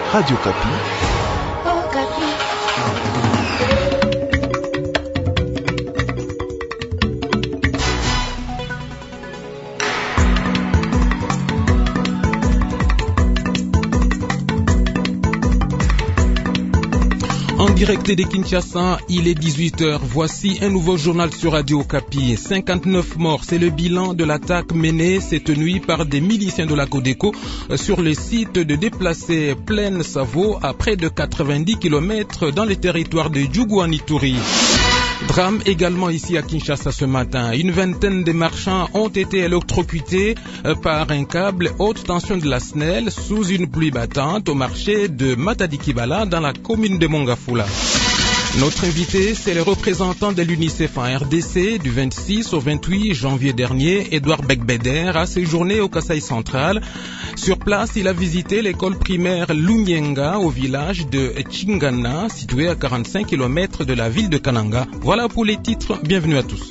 Radio Kapi. En direct de Kinshasa, il est 18h. Voici un nouveau journal sur Radio Kapi. 59 morts, c'est le bilan de l'attaque menée cette nuit par des miliciens de la Codeco sur le site de déplacés Plaine Savo à près de 90 km dans le territoire de Djougou en Ituri. Drame également ici à Kinshasa ce matin. Une vingtaine de marchands ont été électrocutés par un câble haute tension de la SNEL sous une pluie battante au marché de Matadi-Kibala dans la commune de Mongafula. Notre invité, c'est le représentant de l'UNICEF en RDC du 26 au 28 janvier dernier. Edouard Bekbeder a séjourné au Kasaï central. Sur place, il a visité l'école primaire Lunyenga au village de Chingana, situé à 45 km de la ville de Kananga. Voilà pour les titres. Bienvenue à tous.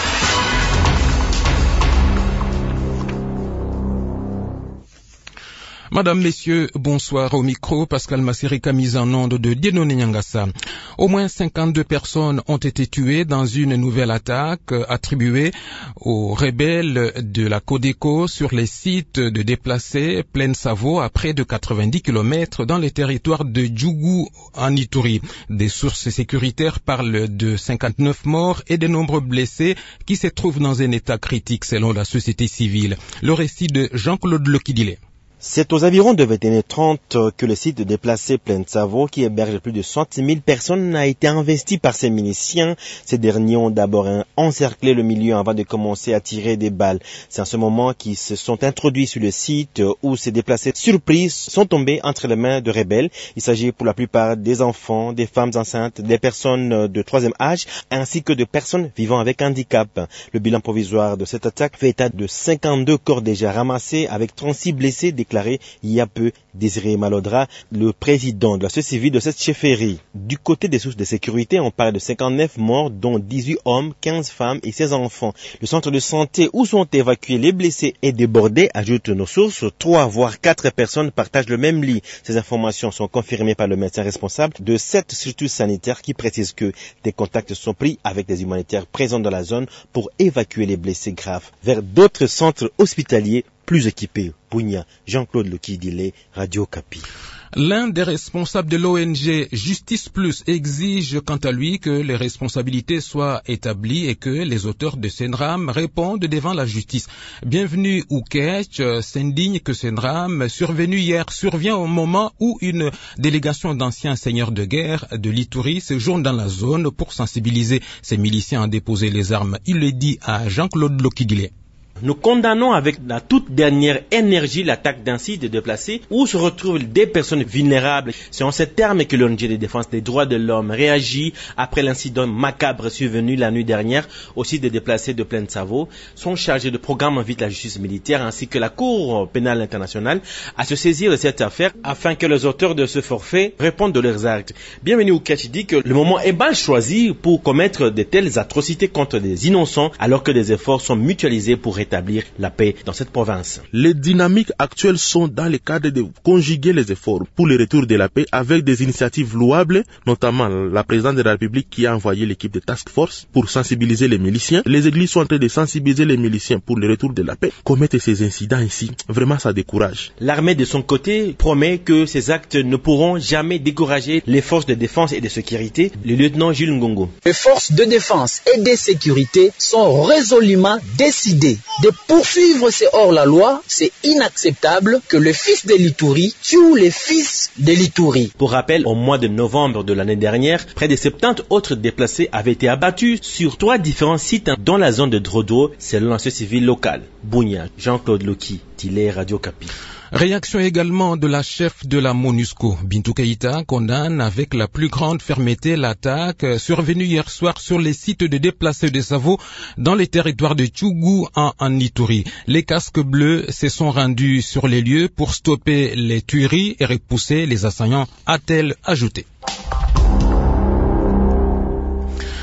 Madame, Messieurs, bonsoir. Au micro, Pascal Massirika, mise en onde de Dienone Nyangasa. Au moins 52 personnes ont été tuées dans une nouvelle attaque attribuée aux rebelles de la Codeco sur les sites de déplacés Plaine Savo à près de 90 km dans les territoires de Djougou en Ituri. Des sources sécuritaires parlent de 59 morts et de nombreux blessés qui se trouvent dans un état critique selon la société civile. Le récit de Jean-Claude Lokidile. C'est aux environs de 21h30 que le site de déplacés Plaine Savo, qui héberge plus de 60 000 personnes, a été investi par ces miliciens. Ces derniers ont d'abord encerclé le milieu avant de commencer à tirer des balles. C'est en ce moment qu'ils se sont introduits sur le site où ces déplacés surpris sont tombés entre les mains de rebelles. Il s'agit pour la plupart des enfants, des femmes enceintes, des personnes de troisième âge, ainsi que de personnes vivant avec handicap. Le bilan provisoire de cette attaque fait état de 52 corps déjà ramassés avec 36 blessés déclarés il y a peu. Désiré Malodra, le président de la société civile de cette chefferie. Du côté des sources de sécurité, on parle de 59 morts, dont 18 hommes, 15 femmes et 16 enfants. Le centre de santé où sont évacués les blessés est débordé, ajoutent nos sources. 3 voire 4 personnes partagent le même lit. Ces informations sont confirmées par le médecin responsable de cette structure sanitaire qui précise que des contacts sont pris avec des humanitaires présents dans la zone pour évacuer les blessés graves vers d'autres centres hospitaliers plus équipés. Bounia, Jean-Claude Lokidile, Radio Kapi. L'un des responsables de l'ONG Justice Plus exige quant à lui que les responsabilités soient établies et que les auteurs de ces drames répondent devant la justice. Bienvenue Oukech s'indigne que ce drame survenu hier survient au moment où une délégation d'anciens seigneurs de guerre de l'Ituri séjourne dans la zone pour sensibiliser ces miliciens à déposer les armes. Il le dit à Jean-Claude Lokidile. Nous condamnons avec la toute dernière énergie l'attaque d'un site déplacé où se retrouvent des personnes vulnérables. C'est en ces termes que l'ONG de défense des droits de l'homme réagit après l'incident macabre survenu la nuit dernière au site des déplacés de Plaine Savo. Son chargé de programme invite la justice militaire ainsi que la Cour pénale internationale à se saisir de cette affaire afin que les auteurs de ce forfait répondent de leurs actes. Bienvenue Oukech dit que le moment est mal choisi pour commettre de telles atrocités contre des innocents alors que des efforts sont mutualisés pour établir la paix dans cette province. Les dynamiques actuelles sont dans le cadre de conjuguer les efforts pour le retour de la paix avec des initiatives louables, notamment la présidente de la République qui a envoyé l'équipe de task force pour sensibiliser les miliciens. Les églises sont en train de sensibiliser les miliciens pour le retour de la paix. Commettre ces incidents ici, vraiment ça décourage. L'armée de son côté promet que ces actes ne pourront jamais décourager les forces de défense et de sécurité. Le lieutenant Jules Ngongo. Les forces de défense et de sécurité sont résolument décidées de poursuivre ces hors-la-loi. C'est inacceptable que le fils de l'Ituri tue les fils de l'Ituri. Pour rappel, au mois de novembre de l'année dernière, près de 70 autres déplacés avaient été abattus sur 3 différents sites dans la zone de Drodo, selon la société civile locale. Bounia, Jean-Claude Loki, Tilé, Radio Kapi. Réaction également de la chef de la MONUSCO. Bintou Keïta condamne avec la plus grande fermeté l'attaque survenue hier soir sur les sites de déplacés de Savo dans les territoires de Djougou en Ituri. Les casques bleus se sont rendus sur les lieux pour stopper les tueries et repousser les assaillants, a-t-elle ajouté.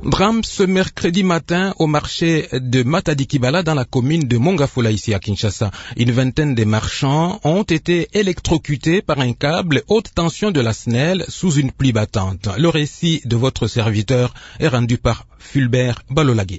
Drame ce mercredi matin au marché de Matadi-Kibala dans la commune de Mongafula ici à Kinshasa. Une vingtaine de marchands ont été électrocutés par un câble haute tension de la SNEL sous une pluie battante. Le récit de votre serviteur est rendu par Fulbert Balolagé.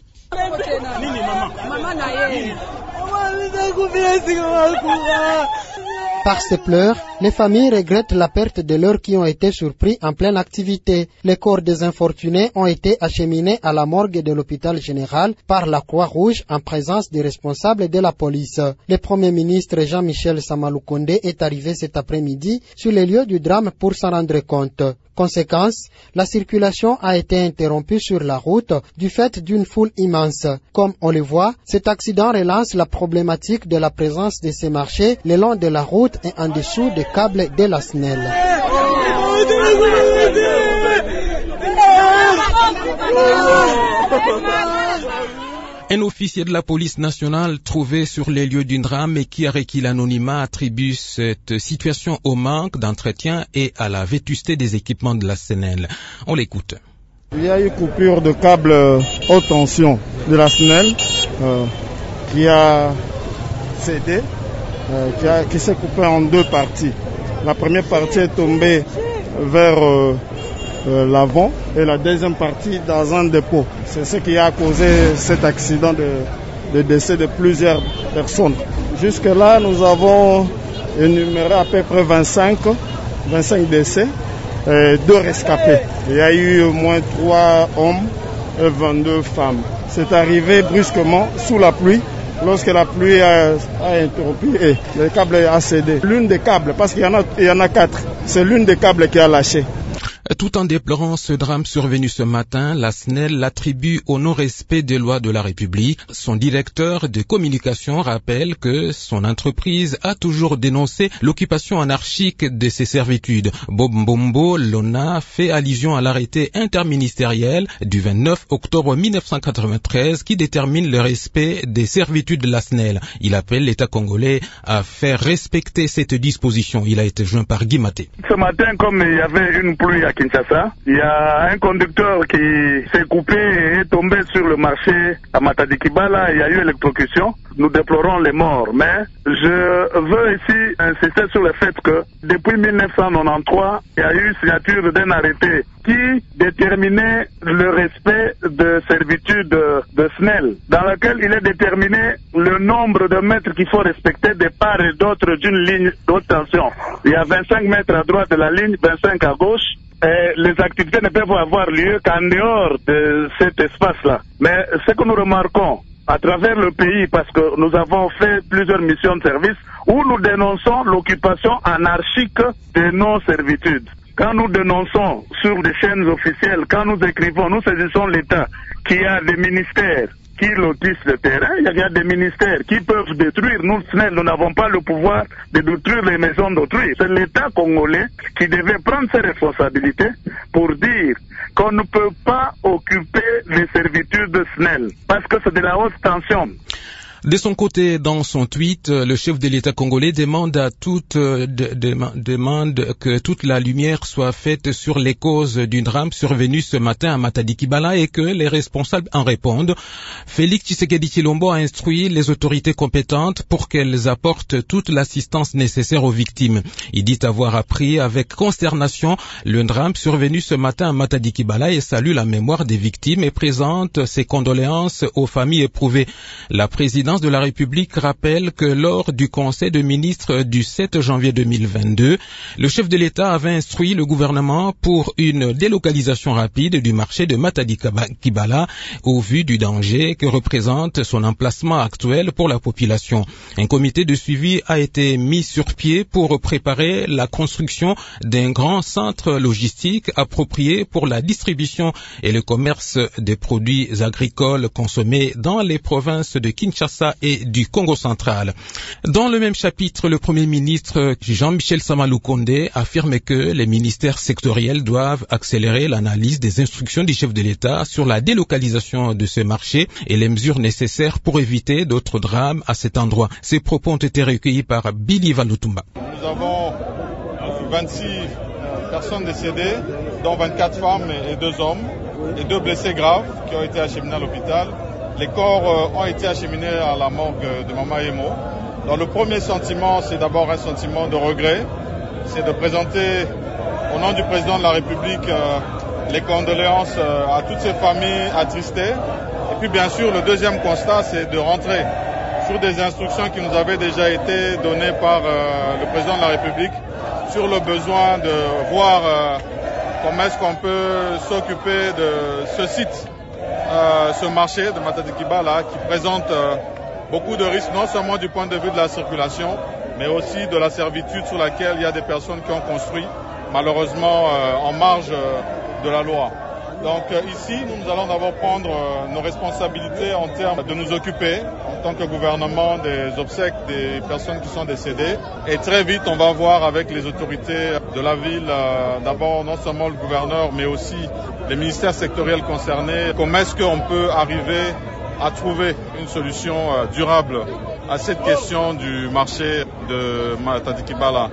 Par ces pleurs, les familles regrettent la perte de leurs qui ont été surpris en pleine activité. Les corps des infortunés ont été acheminés à la morgue de l'hôpital général par la Croix-Rouge en présence des responsables de la police. Le Premier ministre Jean-Michel Samaloukonde est arrivé cet après-midi sur les lieux du drame pour s'en rendre compte. Conséquence, la circulation a été interrompue sur la route du fait d'une foule immense. Comme on le voit, cet accident relance la problématique de la présence de ces marchés le long de la route et en dessous des câbles de la SNEL. Un officier de la police nationale trouvé sur les lieux du drame et qui a requis l'anonymat attribue cette situation au manque d'entretien et à la vétusté des équipements de la SNEL. On l'écoute. Il y a eu coupure de câble haute tension de la SNEL qui a cédé, qui s'est coupé en deux parties. La première partie est tombée vers l'avant et la deuxième partie dans un dépôt. C'est ce qui a causé cet accident de décès de plusieurs personnes. Jusque-là, nous avons énuméré à peu près 25 décès et 2 rescapés. Il y a eu au moins 3 hommes et 22 femmes. C'est arrivé brusquement sous la pluie. Lorsque la pluie a interrompu et le câble a cédé. L'une des câbles, parce qu'il y en a 4, c'est l'une des câbles qui a lâché. Tout en déplorant ce drame survenu ce matin, la SNEL l'attribue au non-respect des lois de la République. Son directeur de communication rappelle que son entreprise a toujours dénoncé l'occupation anarchique de ses servitudes. Bob Mbombo Lona fait allusion à l'arrêté interministériel du 29 octobre 1993 qui détermine le respect des servitudes de la SNEL. Il appelle l'État congolais à faire respecter cette disposition. Il a été joint par Guy Maté. Ce matin, comme il y avait une pluie à Kinshasa, il y a un conducteur qui s'est coupé et est tombé sur le marché à Matadi-Kibala. Il y a eu électrocution. Nous déplorons les morts, mais je veux ici insister sur le fait que depuis 1993, il y a eu signature d'un arrêté qui déterminait le respect de servitude de SNEL, dans lequel il est déterminé le nombre de mètres qu'il faut respecter de part et d'autre d'une ligne d'haute tension. Il y a 25 mètres à droite de la ligne, 25 à gauche. Et les activités ne peuvent avoir lieu qu'en dehors de cet espace-là. Mais ce que nous remarquons à travers le pays, parce que nous avons fait plusieurs missions de service, où nous dénonçons l'occupation anarchique de nos servitudes. Quand nous dénonçons sur des chaînes officielles, quand nous écrivons, nous saisissons l'État qui a des ministères qui lotissent le terrain, il y a des ministères qui peuvent détruire. Nous, SNEL, nous n'avons pas le pouvoir de détruire les maisons d'autrui. C'est l'État congolais qui devait prendre ses responsabilités pour dire qu'on ne peut pas occuper les servitudes de SNEL parce que c'est de la haute tension. De son côté, dans son tweet, le chef de l'État congolais demande que toute la lumière soit faite sur les causes du drame survenu ce matin à Matadi-Kibala et que les responsables en répondent. Félix Tshisekedi Tshilombo a instruit les autorités compétentes pour qu'elles apportent toute l'assistance nécessaire aux victimes. Il dit avoir appris avec consternation le drame survenu ce matin à Matadi-Kibala et salue la mémoire des victimes et présente ses condoléances aux familles éprouvées. La présidence de la République rappelle que lors du Conseil de ministres du 7 janvier 2022, le chef de l'État avait instruit le gouvernement pour une délocalisation rapide du marché de Matadi-Kibala au vu du danger que représente son emplacement actuel pour la population. Un comité de suivi a été mis sur pied pour préparer la construction d'un grand centre logistique approprié pour la distribution et le commerce des produits agricoles consommés dans les provinces de Kinshasa et du Congo central. Dans le même chapitre, le Premier ministre Jean-Michel Samaloukonde affirme que les ministères sectoriels doivent accélérer l'analyse des instructions du chef de l'État sur la délocalisation de ce marché et les mesures nécessaires pour éviter d'autres drames à cet endroit. Ces propos ont été recueillis par Billy Valutumba. Nous avons 26 personnes décédées, dont 24 femmes et 2 hommes. et 2 blessés graves qui ont été acheminés à l'hôpital. Les corps ont été acheminés à la morgue de Mama Emo. Donc le premier sentiment, c'est d'abord un sentiment de regret. C'est de présenter au nom du président de la République les condoléances à toutes ces familles attristées. Et puis bien sûr, le deuxième constat, c'est de rentrer sur des instructions qui nous avaient déjà été données par le président de la République sur le besoin de voir comment est-ce qu'on peut s'occuper de ce site, ce marché de Matadi Kibala qui présente beaucoup de risques, non seulement du point de vue de la circulation, mais aussi de la servitude sur laquelle il y a des personnes qui ont construit, malheureusement en marge de la loi. Donc ici, nous allons d'abord prendre nos responsabilités en termes de nous occuper, en tant que gouvernement, des obsèques des personnes qui sont décédées. Et très vite, on va voir avec les autorités de la ville, d'abord non seulement le gouverneur, mais aussi les ministères sectoriels concernés, comment est-ce qu'on peut arriver à trouver une solution durable à cette question du marché de Matadi Kibala.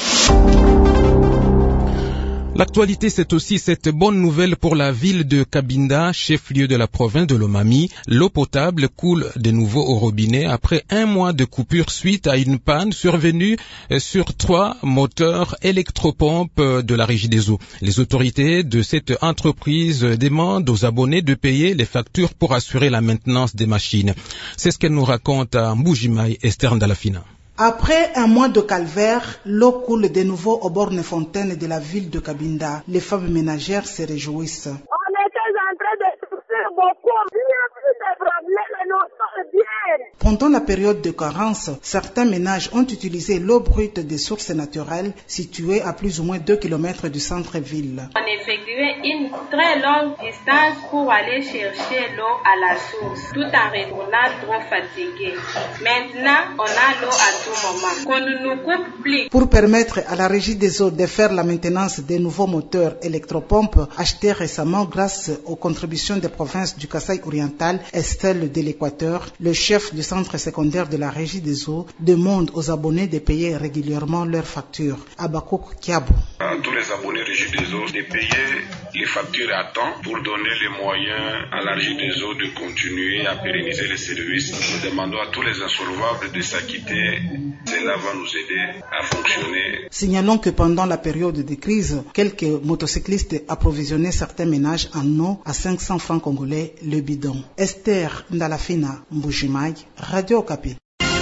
L'actualité, c'est aussi cette bonne nouvelle pour la ville de Cabinda, chef-lieu de la province de Lomami. L'eau potable coule de nouveau au robinet après un mois de coupure suite à une panne survenue sur 3 moteurs électropompes de la Régie des eaux. Les autorités de cette entreprise demandent aux abonnés de payer les factures pour assurer la maintenance des machines. C'est ce qu'elle nous raconte à Mbujimaï, Esther Ndalafina. Après un mois de calvaire, l'eau coule de nouveau aux bornes fontaines de la ville de Cabinda. Les femmes ménagères se réjouissent. On était en train de souffrir beaucoup. Il n'y a plus de problème, nous sommes bien. Pendant la période de carence, certains ménages ont utilisé l'eau brute des sources naturelles situées à plus ou moins 2 km du centre-ville. On effectuait une très longue distance pour aller chercher l'eau à la source, tout en retournant trop fatigué. Maintenant, on a l'eau à tout moment, qu'on ne nous coupe plus. Pour permettre à la Régie des eaux de faire la maintenance des nouveaux moteurs électropompes achetés récemment grâce aux contributions des provinces du Kasaï oriental et celles de l'Équateur, le chef du centre secondaire de la Régie des eaux demande aux abonnés de payer régulièrement leurs factures. Abakouk Kiabou. À tous les abonnés Régie des eaux de payer les factures à temps pour donner les moyens à la Régie des eaux de continuer à pérenniser les services. Nous demandons à tous les insolvables de s'acquitter. Cela va nous aider à fonctionner. Signalons que pendant la période de crise, quelques motocyclistes approvisionnaient certains ménages en eau à 500 francs congolais le bidon. Esther Ndalafina, Mbujimaï, Radio Okapi.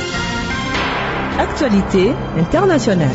Actualité internationale.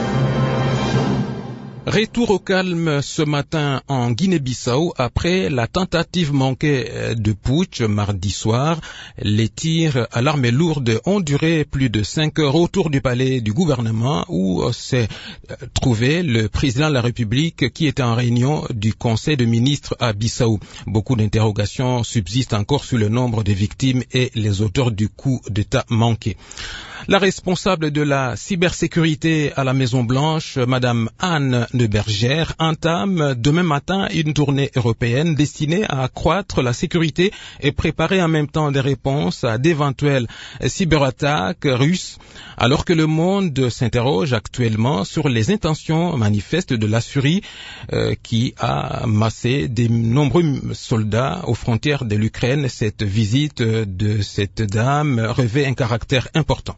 Retour au calme ce matin en Guinée-Bissau après la tentative manquée de putsch mardi soir. Les tirs à l'arme lourde ont duré plus de 5 heures autour du palais du gouvernement où s'est trouvé le président de la République qui était en réunion du Conseil de ministres à Bissau. Beaucoup d'interrogations subsistent encore sur le nombre de victimes et les auteurs du coup d'État manqué. La responsable de la cybersécurité à la Maison-Blanche, Madame Anne Neuberger, entame demain matin une tournée européenne destinée à accroître la sécurité et préparer en même temps des réponses à d'éventuelles cyberattaques russes, alors que le monde s'interroge actuellement sur les intentions manifestes de la Syrie qui a massé de nombreux soldats aux frontières de l'Ukraine. Cette visite de cette dame revêt un caractère important.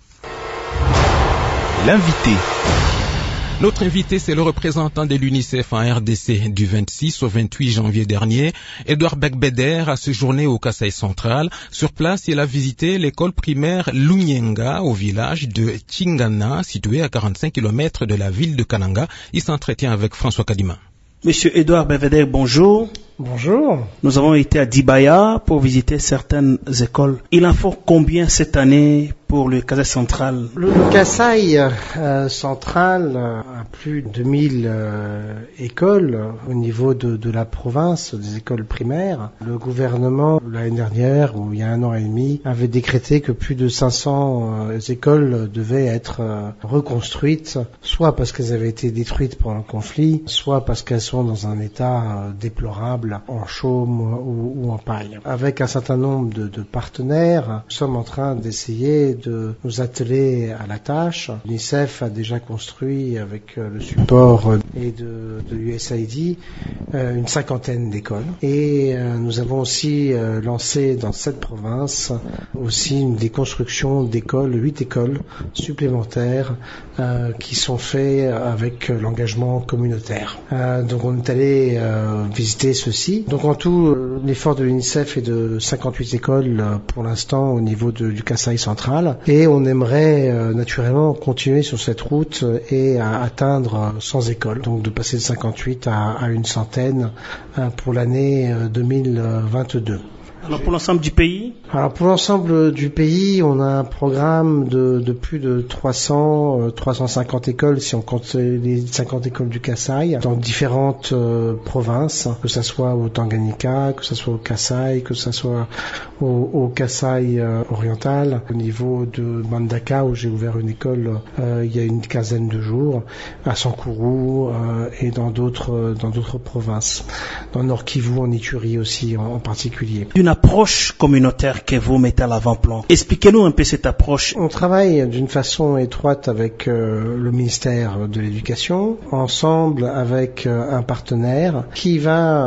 L'invité. Notre invité, c'est le représentant de l'UNICEF en RDC du 26 au 28 janvier dernier. Edouard Bekbeder a séjourné au Kasaï central. Sur place, il a visité l'école primaire Lunyenga au village de Chingana, situé à 45 km de la ville de Kananga. Il s'entretient avec François Kadima. Monsieur Edouard Bekbeder, bonjour. Bonjour. Nous avons été à Dibaya pour visiter certaines écoles. Il en faut combien cette année pour le Kasaï central? Le Kasaï central a plus de 1000 écoles au niveau de la province, des écoles primaires. Le gouvernement, l'année dernière, ou il y a 1 an et demi, avait décrété que plus de 500 écoles devaient être reconstruites, soit parce qu'elles avaient été détruites pendant le conflit, soit parce qu'elles sont dans un état déplorable sable, en chaume ou en paille. Avec un certain nombre de partenaires, nous sommes en train d'essayer de nous atteler à la tâche. L'UNICEF a déjà construit avec le support et de l'USAID une 50aine d'écoles. Et nous avons aussi lancé dans cette province aussi des constructions d'écoles, 8 écoles supplémentaires qui sont faites avec l'engagement communautaire. Donc on est allé visiter ceci. Donc en tout, l'effort de l'UNICEF est de 58 écoles pour l'instant au niveau du Kasaï central. Et on aimerait naturellement continuer sur cette route et à atteindre 100 écoles. Donc de passer de 58 à une centaine pour l'année 2022. Alors pour l'ensemble du pays? Alors pour l'ensemble du pays, on a un programme de plus de 350 écoles, si on compte les 50 écoles du Kasaï, dans différentes provinces, que ce soit au Tanganyika, que ce soit au Kasaï, que ce soit au Kasaï oriental, au niveau de Mandaka, où j'ai ouvert une école il y a une quinzaine de jours, à Sankuru et dans d'autres provinces, dans le Nord Kivu, en Ituri aussi en particulier. Une approche communautaire que vous mettez à l'avant-plan. Expliquez-nous un peu cette approche. On travaille d'une façon étroite avec le ministère de l'Éducation, ensemble avec un partenaire qui va,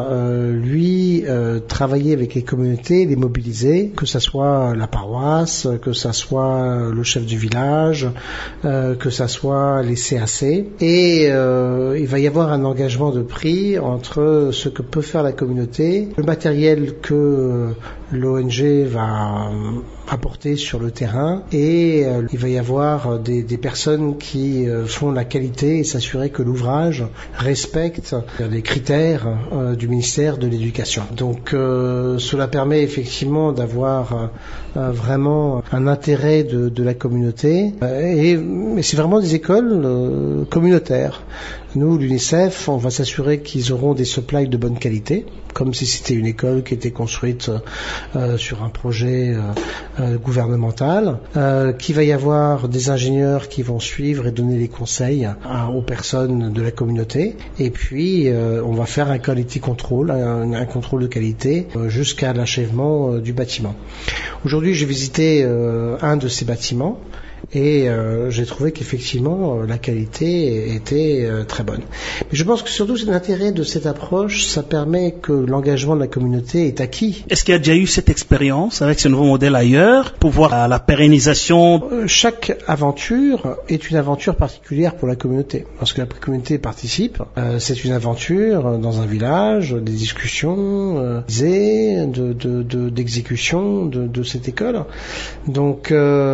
travailler avec les communautés, les mobiliser, que ça soit la paroisse, que ça soit le chef du village, que ça soit les CAC. Et il va y avoir un engagement de prix entre ce que peut faire la communauté, le matériel que l'ONG va apporter sur le terrain et il va y avoir des personnes qui font la qualité et s'assurer que l'ouvrage respecte les critères du ministère de l'Éducation. Donc cela permet effectivement d'avoir vraiment un intérêt de la communauté mais c'est vraiment des écoles communautaires. Nous, l'UNICEF, on va s'assurer qu'ils auront des supplies de bonne qualité, comme si c'était une école qui était construite sur un projet gouvernemental, qu'il va y avoir des ingénieurs qui vont suivre et donner les conseils aux personnes de la communauté, et puis on va faire un quality control, un contrôle de qualité jusqu'à l'achèvement du bâtiment. Aujourd'hui, j'ai visité un de ces bâtiments, et j'ai trouvé qu'effectivement la qualité était très bonne. Mais je pense que surtout l'intérêt de cette approche, ça permet que l'engagement de la communauté est acquis. Est-ce qu'il y a déjà eu cette expérience avec ce nouveau modèle ailleurs pour voir la pérennisation? Chaque aventure est une aventure particulière pour la communauté. Lorsque la communauté participe, c'est une aventure dans un village, des discussions d'exécution de cette école. Donc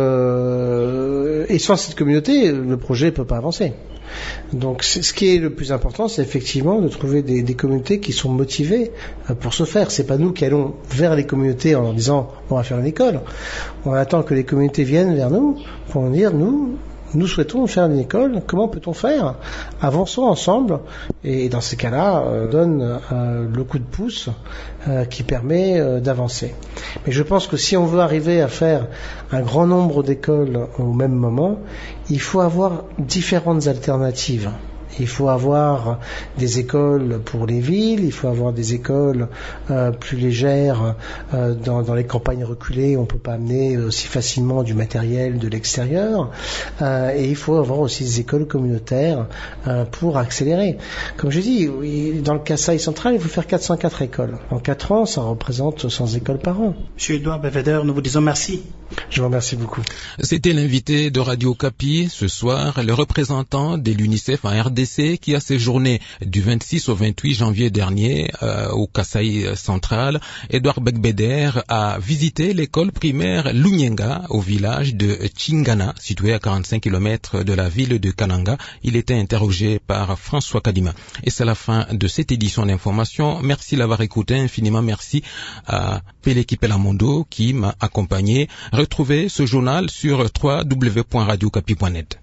et sans cette communauté, le projet ne peut pas avancer. Donc ce qui est le plus important, c'est effectivement de trouver des communautés qui sont motivées pour ce faire. C'est pas nous qui allons vers les communautés en leur disant on va faire une école. On attend que les communautés viennent vers nous pour dire nous souhaitons faire une école, comment peut-on faire? Avançons ensemble, et dans ces cas-là, donne le coup de pouce qui permet d'avancer. Mais je pense que si on veut arriver à faire un grand nombre d'écoles au même moment, il faut avoir différentes alternatives. Il faut avoir des écoles pour les villes, il faut avoir des écoles plus légères dans les campagnes reculées, on ne peut pas amener aussi facilement du matériel de l'extérieur, et il faut avoir aussi des écoles communautaires pour accélérer. Comme je dis, dans le Kasaï central, il faut faire 404 écoles. En 4 ans, ça représente 100 écoles par an. Monsieur Edouard Belvédère, nous vous disons merci. Je vous remercie beaucoup. C'était l'invité de Radio Okapi ce soir, le représentant de l'UNICEF en RDC qui a séjourné du 26 au 28 janvier dernier au Kasaï central. Edouard Belvédère a visité l'école primaire Lunyenga au village de Chingana, situé à 45 km de la ville de Kananga. Il était interrogé par François Kadima. Et c'est la fin de cette édition d'information. Merci d'avoir écouté, infiniment merci à Peleki Pelamondo qui m'a accompagné. Retrouvez ce journal sur www.radiokapi.net.